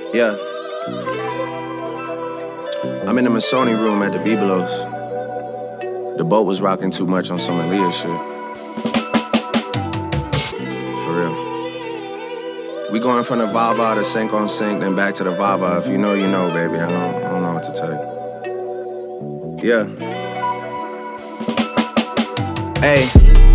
Yeah. I'm in the Masoni room at the Bibelos. The boat was rocking too much on some Aaliyah shit. For real. We going from the Vava to Sync on Sync, then back to the Vava. If you know, you know, baby. I don't know what to tell you. Yeah. Hey.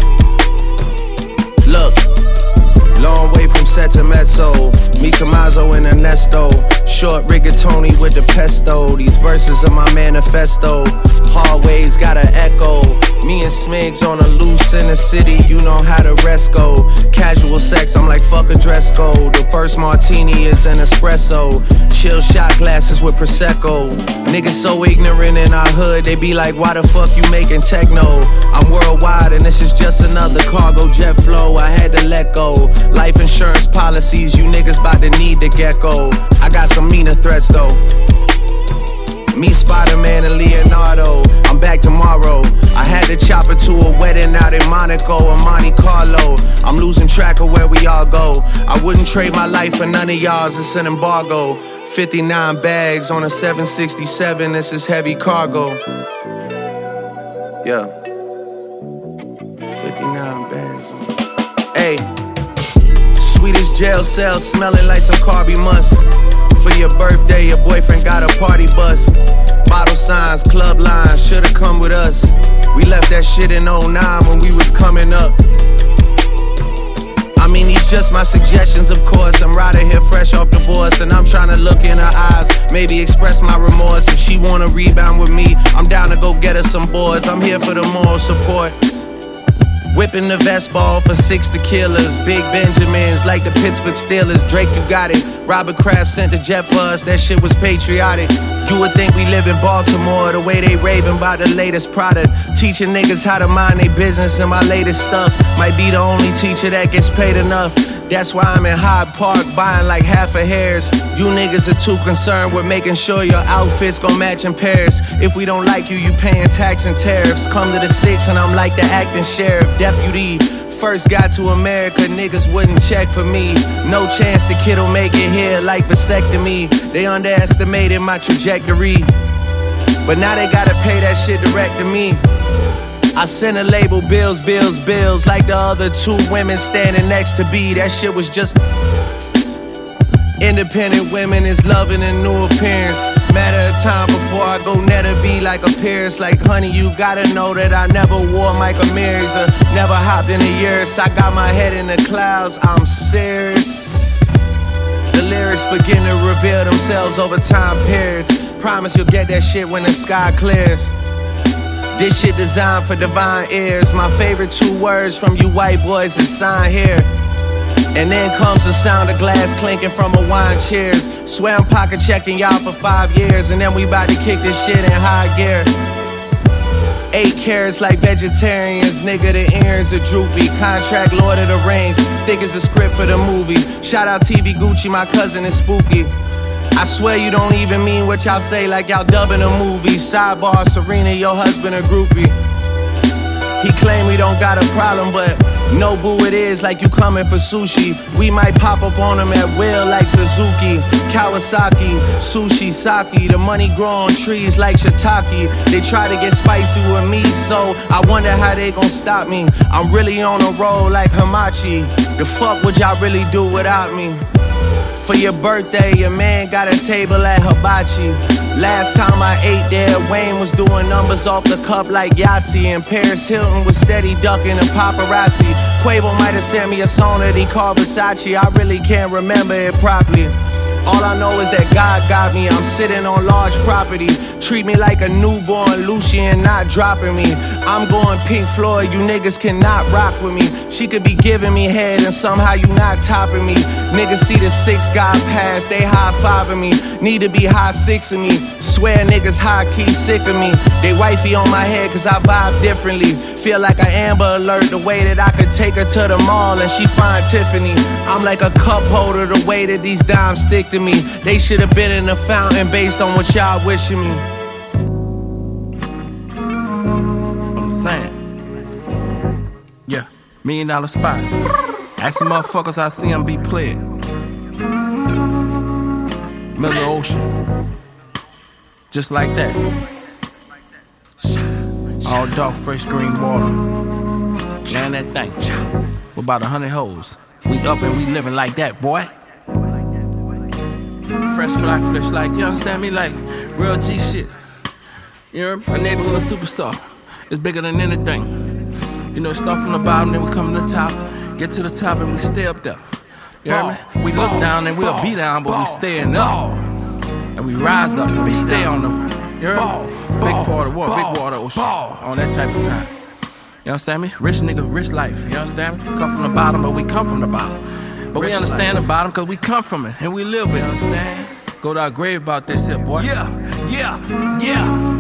Look. Long way from set to mezzo. Me Tommaso and Ernesto. Short rigatoni with the pesto. These verses are my manifesto. Hallways got an echo. Me and Smigs on a loose in the city. You know how the rest go. Casual sex, I'm like fuck a dress code. The first martini is an espresso. Chill shot glasses with Prosecco. Niggas so ignorant in our hood. They be like, why the fuck you making techno? I'm worldwide and this is just another cargo jet flow. I had to let go. Life insurance policies, you niggas bout to need the gecko. I got some meaner threats though. Me, Spider-Man, and Leonardo. I'm back tomorrow. I had to chop it to a wedding out in Monaco or Monte Carlo. I'm losing track of where we all go. I wouldn't trade my life for none of y'all's. It's an embargo. 59 bags on a 767. This is heavy cargo. Yeah. 59 bags. Hey. Swedish jail cell smelling like some carby must. For your birthday, your boyfriend got a party bus. Bottle signs, club lines, should've come with us. We left that shit in 09 when we was coming up. I mean, these just my suggestions, of course. I'm right here fresh off divorce, and I'm trying to look in her eyes, maybe express my remorse. If she wanna rebound with me, I'm down to go get her some boards. I'm here for the moral support. Whipping the vest ball for 6 tequilas. Big Benjamins like the Pittsburgh Steelers. Drake, you got it. Robert Kraft sent the jet for us. That shit was patriotic. You would think we live in Baltimore. The way they raving about the latest product. Teaching niggas how to mind their business and my latest stuff. Might be the only teacher that gets paid enough. That's why I'm in Hyde Park buying like half a hairs. You niggas are too concerned with making sure your outfits gon' match in pairs. If we don't like you, you paying tax and tariffs. Come to the 6 and I'm like the acting sheriff deputy. First got to America, niggas wouldn't check for me. No chance the kid'll make it here like vasectomy. They underestimated my trajectory, but now they gotta pay that shit direct to me. I sent a label bills like the other 2 women standing next to B. That shit was just independent women is loving a new appearance. Matter of time before I go netter be like a Pierce. Like honey, you gotta know that I never wore Michael Myers or never hopped in the years. I got my head in the clouds, I'm serious. The lyrics begin to reveal themselves over time periods. Promise you'll get that shit when the sky clears. This shit designed for divine ears. My favorite 2 words from you white boys is sign here. And then comes the sound of glass clinking from a wine cheers. Swear I'm pocket checking y'all for 5 years, and then we bout to kick this shit in high gear. 8 carats like vegetarians, nigga, the ears are droopy. Contract Lord of the Rings, think it's a script for the movie. Shout out TV Gucci, my cousin is spooky. I swear you don't even mean what y'all say, like y'all dubbing a movie. Sidebar, Serena, your husband a groupie. He claim we don't got a problem, but no boo it is like you coming for sushi. We might pop up on him at will like Suzuki, Kawasaki, sushi, sake. The money grow on trees like shiitake. They try to get spicy with me, so I wonder how they gon' stop me. I'm really on a roll like Hamachi. The fuck would y'all really do without me? For your birthday, your man got a table at Hibachi. Last time I ate there, Wayne was doing numbers off the cup like Yahtzee. And Paris Hilton was steady ducking the paparazzi. Quavo might have sent me a song that he called Versace. I really can't remember it properly. All I know is that God got me. I'm sitting on large property. Treat me like a newborn Lucian, not dropping me. I'm going Pink Floyd, you niggas cannot rock with me. She could be giving me head and somehow you not topping me. Niggas see the 6 guy pass, they high-fiving me. Need to be high 6ing me. Swear niggas high-key sick of me. They wifey on my head cause I vibe differently. Feel like an Amber Alert the way that I could take her to the mall and she find Tiffany. I'm like a cup holder the way that these dimes stick to me. They should have been in the fountain based on what y'all wishing me. I'm saying, yeah, $1 million spot. Ask the motherfuckers I see them be playing. middle of the ocean. Just like that. All dark, fresh green water. Land that thing. With about 100 hoes. We up and we living like that, boy. Fresh fly, flesh like, you understand me? Like real G shit. You know, a neighborhood superstar. It's bigger than anything. You know, start from the bottom, then we come to the top. Get to the top and we stay up there. You know what I mean? We look down and we'll be down, but we staying up. And we rise up and we stay on the, you heard me? Big water, big water ocean. On that type of time. You understand me? Rich nigga, rich life. You understand me? Come from the bottom, but we come from the bottom. But rich we understand life. The bottom because we come from it and we live it. You understand? Go to our grave about this here, boy. Yeah.